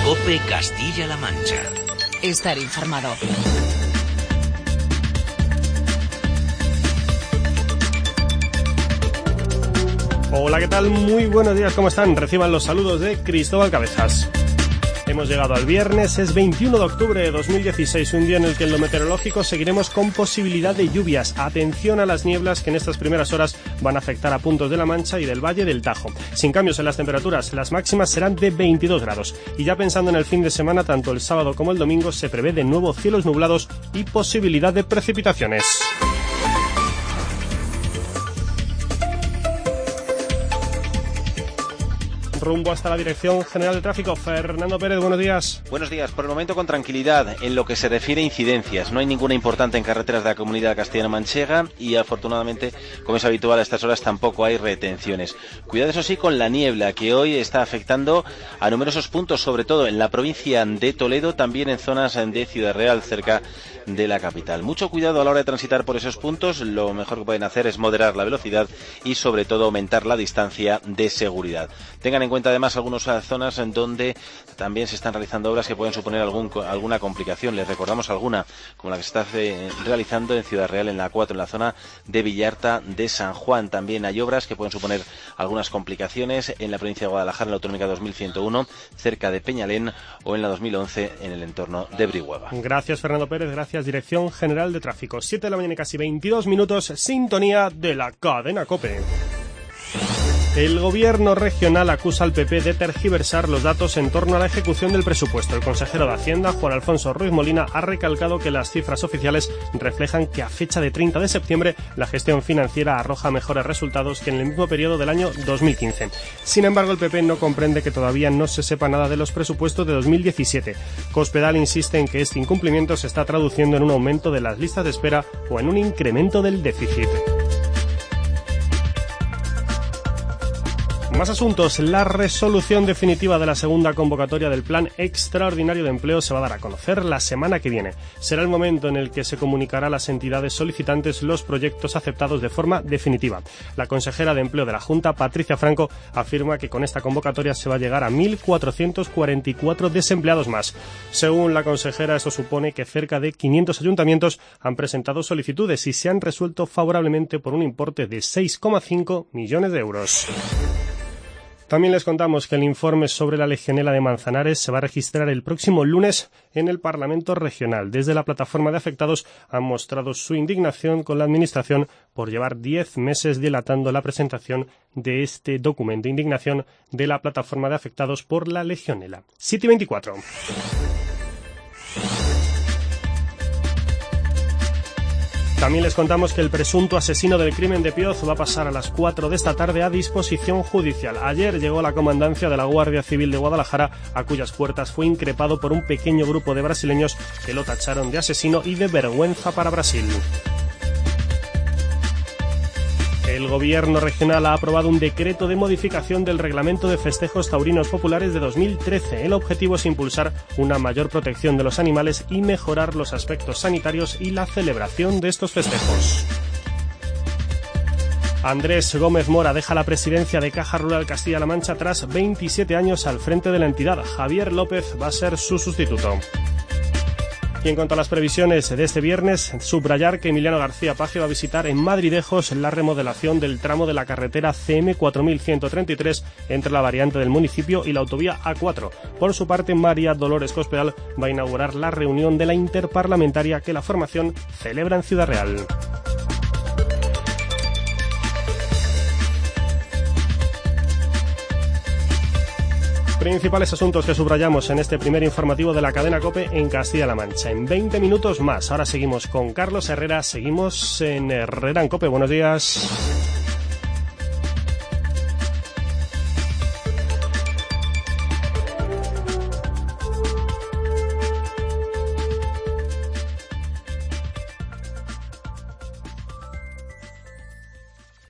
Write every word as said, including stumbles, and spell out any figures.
COPE Castilla-La Mancha. Estar informado. Hola, ¿qué tal? Muy buenos días, ¿cómo están? Reciban los saludos de Cristóbal Cabezas. Hemos llegado al viernes, es veintiuno de octubre de dos mil dieciséis, un día en el que en lo meteorológico seguiremos con posibilidad de lluvias. Atención a las nieblas que en estas primeras horas van a afectar a puntos de La Mancha y del Valle del Tajo. Sin cambios en las temperaturas, las máximas serán de veintidós grados. Y ya pensando en el fin de semana, tanto el sábado como el domingo se prevé de nuevo cielos nublados y posibilidad de precipitaciones. Rumbo hasta la Dirección General de Tráfico. Fernando Pérez, buenos días. Buenos días. Por el momento con tranquilidad en lo que se refiere a incidencias. No hay ninguna importante en carreteras de la Comunidad Castellana-Manchega y afortunadamente, como es habitual a estas horas, tampoco hay retenciones. Cuidado, eso sí, con la niebla que hoy está afectando a numerosos puntos, sobre todo en la provincia de Toledo, también en zonas de Ciudad Real, cerca de la capital. Mucho cuidado a la hora de transitar por esos puntos. Lo mejor que pueden hacer es moderar la velocidad y sobre todo aumentar la distancia de seguridad. Tengan en cuenta además algunas zonas en donde también se están realizando obras que pueden suponer algún, alguna complicación. Les recordamos alguna, como la que se está eh, realizando en Ciudad Real, en la cuatro, en la zona de Villarta de San Juan. También hay obras que pueden suponer algunas complicaciones en la provincia de Guadalajara, en la autonómica dos mil ciento uno, cerca de Peñalén, o en la dos mil once en el entorno de Brihuega. Gracias, Fernando Pérez. Gracias, Dirección General de Tráfico. siete de la mañana y casi veintidós minutos, sintonía de la cadena COPE. El gobierno regional acusa al P P de tergiversar los datos en torno a la ejecución del presupuesto. El consejero de Hacienda, Juan Alfonso Ruiz Molina, ha recalcado que las cifras oficiales reflejan que a fecha de treinta de septiembre la gestión financiera arroja mejores resultados que en el mismo periodo del año dos mil quince. Sin embargo, el P P no comprende que todavía no se sepa nada de los presupuestos de dos mil diecisiete. Cospedal insiste en que este incumplimiento se está traduciendo en un aumento de las listas de espera o en un incremento del déficit. Más asuntos. La resolución definitiva de la segunda convocatoria del Plan Extraordinario de Empleo se va a dar a conocer la semana que viene. Será el momento en el que se comunicará a las entidades solicitantes los proyectos aceptados de forma definitiva. La consejera de Empleo de la Junta, Patricia Franco, afirma que con esta convocatoria se va a llegar a mil cuatrocientos cuarenta y cuatro desempleados más. Según la consejera, esto supone que cerca de quinientos ayuntamientos han presentado solicitudes y se han resuelto favorablemente por un importe de seis coma cinco millones de euros. También les contamos que el informe sobre la legionela de Manzanares se va a registrar el próximo lunes en el Parlamento Regional. Desde la plataforma de afectados han mostrado su indignación con la Administración por llevar diez meses dilatando la presentación de este documento. Indignación de la plataforma de afectados por la legionela. siete y veinticuatro. También les contamos que el presunto asesino del crimen de Pioz va a pasar a las cuatro de esta tarde a disposición judicial. Ayer llegó a la comandancia de la Guardia Civil de Guadalajara, a cuyas puertas fue increpado por un pequeño grupo de brasileños que lo tacharon de asesino y de vergüenza para Brasil. El gobierno regional ha aprobado un decreto de modificación del reglamento de festejos taurinos populares de dos mil trece. El objetivo es impulsar una mayor protección de los animales y mejorar los aspectos sanitarios y la celebración de estos festejos. Andrés Gómez Mora deja la presidencia de Caja Rural Castilla-La Mancha tras veintisiete años al frente de la entidad. Javier López va a ser su sustituto. Y en cuanto a las previsiones de este viernes, subrayar que Emiliano García Paje va a visitar en Madridejos la remodelación del tramo de la carretera C M cuatro mil ciento treinta y tres entre la variante del municipio y la autovía A cuatro. Por su parte, María Dolores Cospedal va a inaugurar la reunión de la interparlamentaria que la formación celebra en Ciudad Real. Principales asuntos que subrayamos en este primer informativo de la cadena COPE en Castilla-La Mancha. En veinte minutos más. Ahora seguimos con Carlos Herrera, seguimos en Herrera en COPE. Buenos días.